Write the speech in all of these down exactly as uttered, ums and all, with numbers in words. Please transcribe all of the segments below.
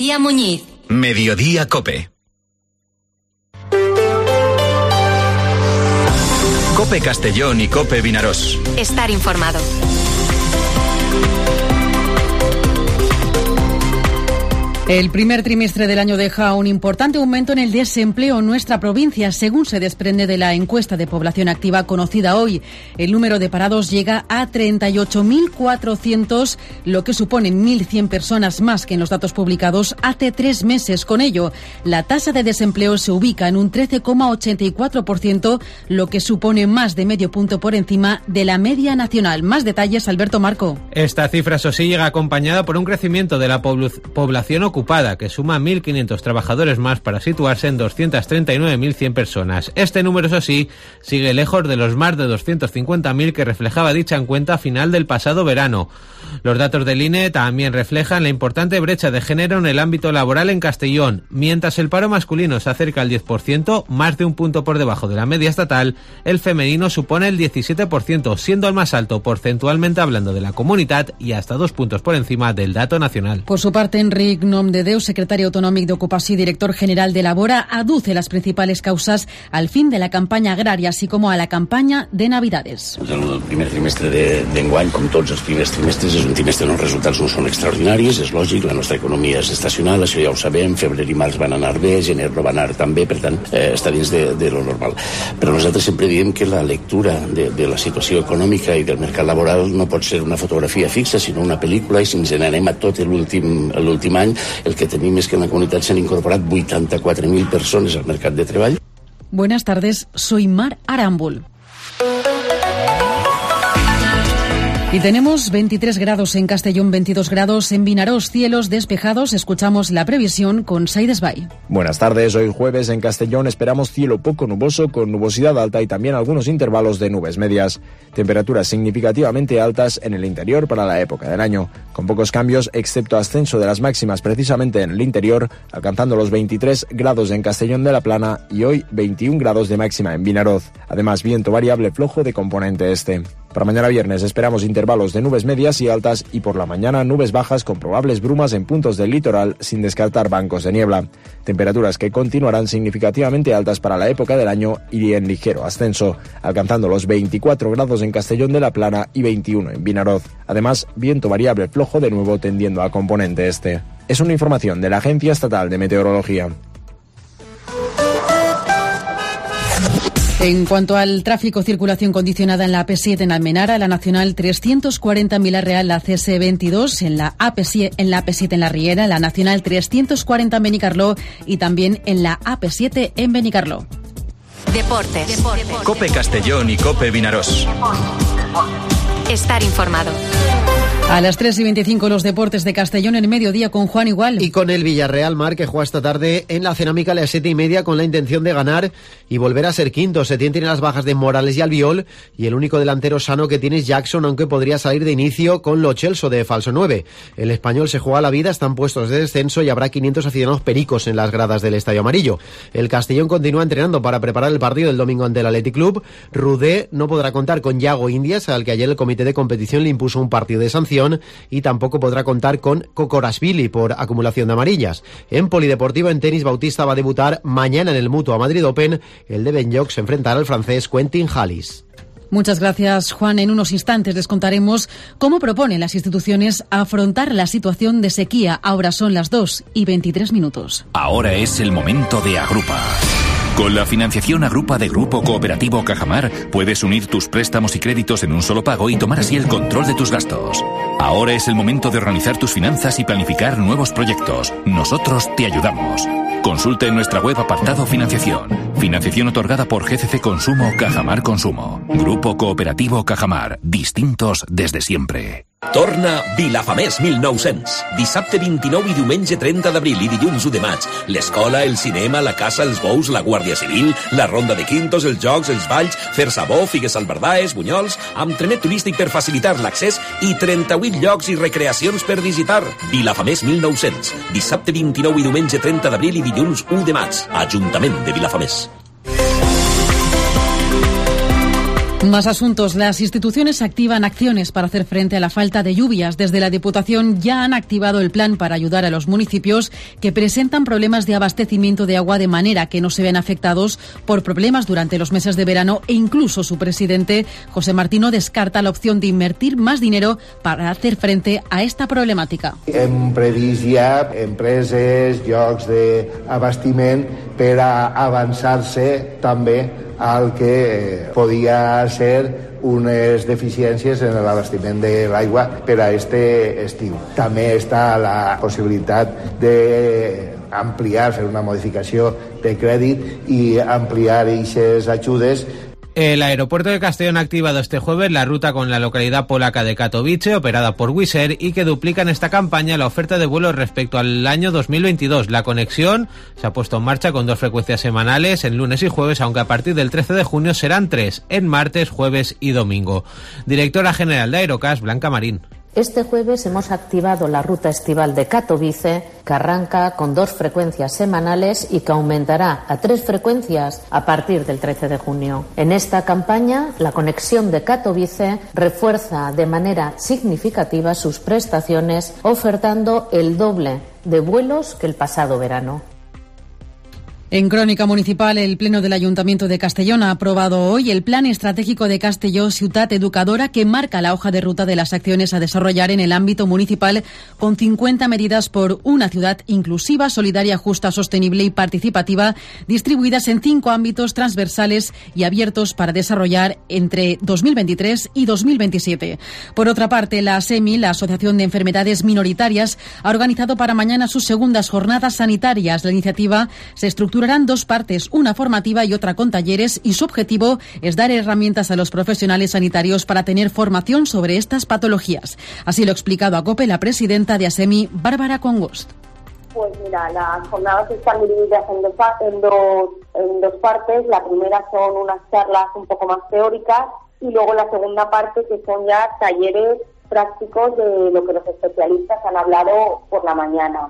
García Muñiz. Mediodía Cope. Cope Castellón y Cope Vinarós. Estar informado. El primer trimestre del año deja un importante aumento en el desempleo en nuestra provincia, según se desprende de la encuesta de población activa conocida hoy. El número de parados llega a treinta y ocho mil cuatrocientos, lo que supone mil cien personas más que en los datos publicados hace tres meses. Con ello, la tasa de desempleo se ubica en un trece coma ochenta y cuatro por ciento, lo que supone más de medio punto por encima de la media nacional. Más detalles, Alberto Marco. Esta cifra, eso sí, llega acompañada por un crecimiento de la pobl- población ocupada, que suma mil quinientos trabajadores más para situarse en doscientas treinta y nueve mil cien personas. Este número, eso sí, sigue lejos de los más de doscientos cincuenta mil que reflejaba dicha encuesta a final del pasado verano. Los datos del I N E también reflejan la importante brecha de género en el ámbito laboral en Castellón. Mientras el paro masculino se acerca al diez por ciento, más de un punto por debajo de la media estatal, el femenino supone el diecisiete por ciento, siendo el más alto porcentualmente hablando de la comunidad y hasta dos puntos por encima del dato nacional. Por su parte, Enric Nomdedeu, secretario autonómic d'Ocupació y director general de Labora, aduce las principales causas al fin de la campaña agraria, así como a la campaña de Navidades. El primer trimestre d'enguany, com tots els primers trimestres, és un trimestre on els resultats no són extraordinaris, és lògic, la nostra economia és estacional, això ja ho sabem, febrer i març van anar bé, gener no va anar tan bé, per tant, eh, està dins de, de lo normal. Però nosaltres sempre diem que la lectura de, de la situació econòmica i del mercat laboral no pot ser una fotografia fixa, sinó una pel·lícula, i si ens n'anem a tot l'últim any, el que tenim es que en la comunidad se han incorporado ochenta y cuatro mil personas al mercado de trabajo. Buenas tardes, soy Mar Arambul. Y tenemos veintitrés grados en Castellón, veintidós grados en Vinarós, cielos despejados. Escuchamos la previsión con Saides Bay. Buenas tardes, hoy jueves en Castellón esperamos cielo poco nuboso con nubosidad alta y también algunos intervalos de nubes medias. Temperaturas significativamente altas en el interior para la época del año, con pocos cambios excepto ascenso de las máximas precisamente en el interior, alcanzando los veintitrés grados en Castellón de la Plana y hoy veintiún grados de máxima en Vinaroz. Además, viento variable flojo de componente este. Para mañana viernes esperamos intervalos de nubes medias y altas y por la mañana nubes bajas con probables brumas en puntos del litoral sin descartar bancos de niebla. Temperaturas que continuarán significativamente altas para la época del año y en ligero ascenso, alcanzando los veinticuatro grados en Castellón de la Plana y veintiuno en Vinaroz. Además, viento variable flojo de nuevo tendiendo a componente este. Es una información de la Agencia Estatal de Meteorología. En cuanto al tráfico, circulación condicionada en la A P siete en Almenara, la Nacional trescientos cuarenta en Vila-real, la C S veintidós, en la A P siete en la A P siete en La Riera, la Nacional trescientos cuarenta en Benicarló y también en la A P siete en Benicarló. Deportes. Deportes. Cope Castellón y Cope Vinarós. Estar informado. A las tres y veinticinco los deportes de Castellón en mediodía con Juan Igual. Y con el Villarreal, Mar, que juega esta tarde en la Cerámica a las siete y media con la intención de ganar y volver a ser quinto. Setién tiene las bajas de Morales y Albiol y el único delantero sano que tiene es Jackson, aunque podría salir de inicio con Lo Celso de falso nueve. El español se juega la vida, están puestos de descenso y habrá quinientos aficionados pericos en las gradas del Estadio Amarillo. El Castellón continúa entrenando para preparar el partido del domingo ante el Athletic Club. Rudé no podrá contar con Yago Indias, al que ayer el comité de competición le impuso un partido de sanción, y tampoco podrá contar con Kokorashvili por acumulación de amarillas. En polideportivo, en tenis, Bautista va a debutar mañana en el Mutua Madrid Open. El de Ben-Joc se enfrentará al francés Quentin Halys. Muchas gracias, Juan. En unos instantes les contaremos cómo proponen las instituciones afrontar la situación de sequía. Ahora son las dos y veintitrés minutos. Ahora es el momento de Agrupa. Con la financiación Agrupa de Grupo Cooperativo Cajamar, puedes unir tus préstamos y créditos en un solo pago y tomar así el control de tus gastos. Ahora es el momento de organizar tus finanzas y planificar nuevos proyectos. Nosotros te ayudamos. Consulta en nuestra web apartado Financiación. Financiación otorgada por G C C Consumo Cajamar Consumo. Grupo Cooperativo Cajamar. Distintos desde siempre. Torna Vilafamés mil nou-cents. Dissabte vint-i-nou i diumenge trenta d'abril i dilluns u de maig. L'escola, el cinema, la casa, els bous, la Guàrdia Civil, la ronda de quintos, els jocs, els balls, fer sabó, figues albardaes, bunyols, amb trenet turístic per facilitar l'accés i trenta-vuit llocs i recreacions per visitar. Vilafamés mil nou-cents. Dissabte vint-i-nou i diumenge trenta d'abril i dilluns u de maig. Ajuntament de Vilafamés. Más asuntos. Las instituciones activan acciones para hacer frente a la falta de lluvias. Desde la Diputación ya han activado el plan para ayudar a los municipios que presentan problemas de abastecimiento de agua de manera que no se vean afectados por problemas durante los meses de verano, e incluso su presidente, José Martí, descarta la opción de invertir más dinero para hacer frente a esta problemàtica. Hem previst ja empreses, llocs d'abastiment per a avançar-se també al que podia ser unes deficiències en l'abastiment de l'aigua per a este estiu. També està la possibilitat d'ampliar, fer una modificació de crèdit i ampliar aquestes ajudes. El aeropuerto de Castellón ha activado este jueves la ruta con la localidad polaca de Katowice, operada por Wizz Air, y que duplica en esta campaña la oferta de vuelos respecto al año dos mil veintidós. La conexión se ha puesto en marcha con dos frecuencias semanales, en lunes y jueves, aunque a partir del trece de junio serán tres, en martes, jueves y domingo. Directora general de Aerocas, Blanca Marín. Este jueves hemos activado la ruta estival de Katowice, que arranca con dos frecuencias semanales y que aumentará a tres frecuencias a partir del trece de junio. En esta campaña, la conexión de Katowice refuerza de manera significativa sus prestaciones, ofertando el doble de vuelos que el pasado verano. En Crónica Municipal, el Pleno del Ayuntamiento de Castellón ha aprobado hoy el Plan Estratégico de Castelló Ciutat Educadora, que marca la hoja de ruta de las acciones a desarrollar en el ámbito municipal, con cincuenta medidas por una ciudad inclusiva, solidaria, justa, sostenible y participativa, distribuidas en cinco ámbitos transversales y abiertos para desarrollar entre dos mil veintitrés y dos mil veintisiete. Por otra parte, la ASEMI, la Asociación de Enfermedades Minoritarias, ha organizado para mañana sus segundas jornadas sanitarias. La iniciativa se estructura en dos partes, una formativa y otra con talleres, y su objetivo es dar herramientas a los profesionales sanitarios para tener formación sobre estas patologías. Así lo ha explicado a COPE la presidenta de ASEMI, Bárbara Congost. Pues mira, las jornadas están divididas en dos, en, dos, en dos partes. La primera son unas charlas un poco más teóricas y luego la segunda parte, que son ya talleres prácticos de lo que los especialistas han hablado por la mañana.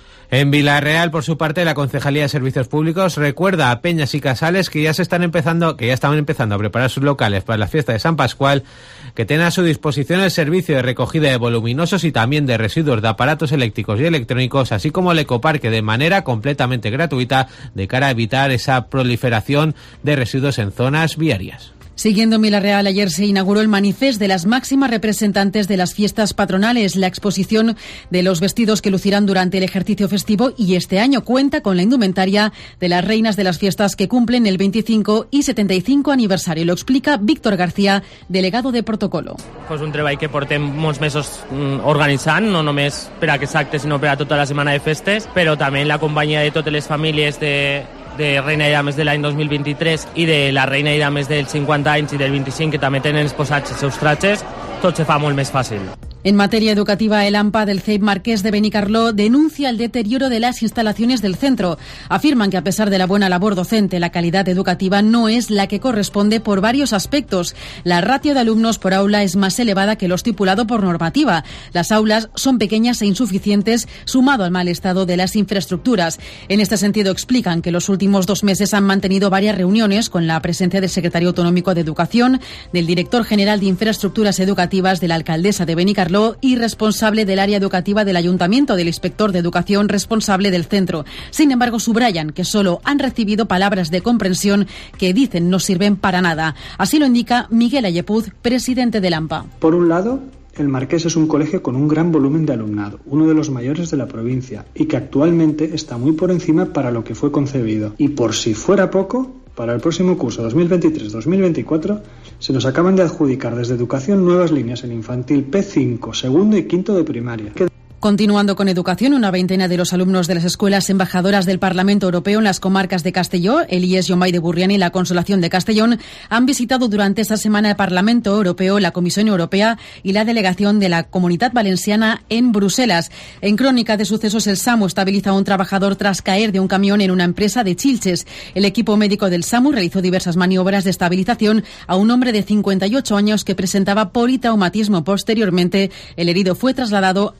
En Villarreal, por su parte, la Concejalía de Servicios Públicos recuerda a peñas y casales que ya se están empezando, que ya estaban empezando a preparar sus locales para la fiesta de San Pascual, que tengan a su disposición el servicio de recogida de voluminosos y también de residuos de aparatos eléctricos y electrónicos, así como el ecoparque, de manera completamente gratuita, de cara a evitar esa proliferación de residuos en zonas viarias. Siguiendo en Villarreal, ayer se inauguró el manifest de las máximas representantes de las fiestas patronales, la exposición de los vestidos que lucirán durante el ejercicio festivo, y este año cuenta con la indumentaria de las reinas de las fiestas que cumplen el veinticinco y setenta y cinco aniversario. Lo explica Víctor García, delegado de protocolo. Pues un treball que portem molts mesos organitzant, no només per a aquest acte, sinó per a tota la setmana de festes, però també en la companyia de totes les famílies de de Reina i Dames de l'any dos mil vint-i-tres i de la Reina i Dames dels cinquanta anys i del vint-i-cinc, que també tenen exposats els seus tratges, tot se fa molt més fàcil. En materia educativa, el AMPA del C E I P Marqués de Benicarló denuncia el deterioro de las instalaciones del centro. Afirman que, a pesar de la buena labor docente, la calidad educativa no es la que corresponde por varios aspectos. La ratio de alumnos por aula es más elevada que lo estipulado por normativa. Las aulas son pequeñas e insuficientes, sumado al mal estado de las infraestructuras. En este sentido, explican que los últimos dos meses han mantenido varias reuniones con la presencia del secretario autonómico de Educación, del director general de Infraestructuras Educativas, de la alcaldesa de Benicarló y responsable del área educativa del Ayuntamiento, del inspector de Educación responsable del centro. Sin embargo, subrayan que solo han recibido palabras de comprensión que dicen no sirven para nada. Así lo indica Miguel Ayepuz, presidente del AMPA. Por un lado, el Marqués es un colegio con un gran volumen de alumnado, uno de los mayores de la provincia, y que actualmente está muy por encima para lo que fue concebido. Y por si fuera poco, para el próximo curso dos mil veintitrés dos mil veinticuatro se nos acaban de adjudicar desde Educación nuevas líneas en infantil P cinco, segundo y quinto de primaria. Continuando con educación, una veintena de los alumnos de las escuelas embajadoras del Parlamento Europeo en las comarcas de Castelló, el I E S Llombai de Burriana y la Consolación de Castellón han visitado durante esta semana el Parlamento Europeo, la Comisión Europea y la delegación de la Comunitat Valenciana en Bruselas. En Crónica de Sucesos, el SAMU estabiliza a un trabajador tras caer de un camión en una empresa de Chilches. El equipo médico del SAMU realizó diversas maniobras de estabilización a un hombre de cincuenta y ocho años que presentaba politraumatismo. Posteriormente, el herido fue trasladado al hospital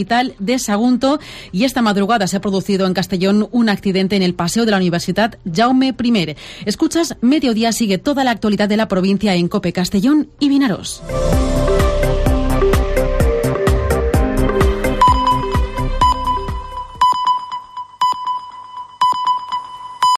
Hospital de Sagunto y esta madrugada se ha producido en Castellón un accidente en el Paseo de la Universidad Jaume I. Escuchas Mediodía, sigue toda la actualidad de la provincia en COPE Castellón y Vinaros.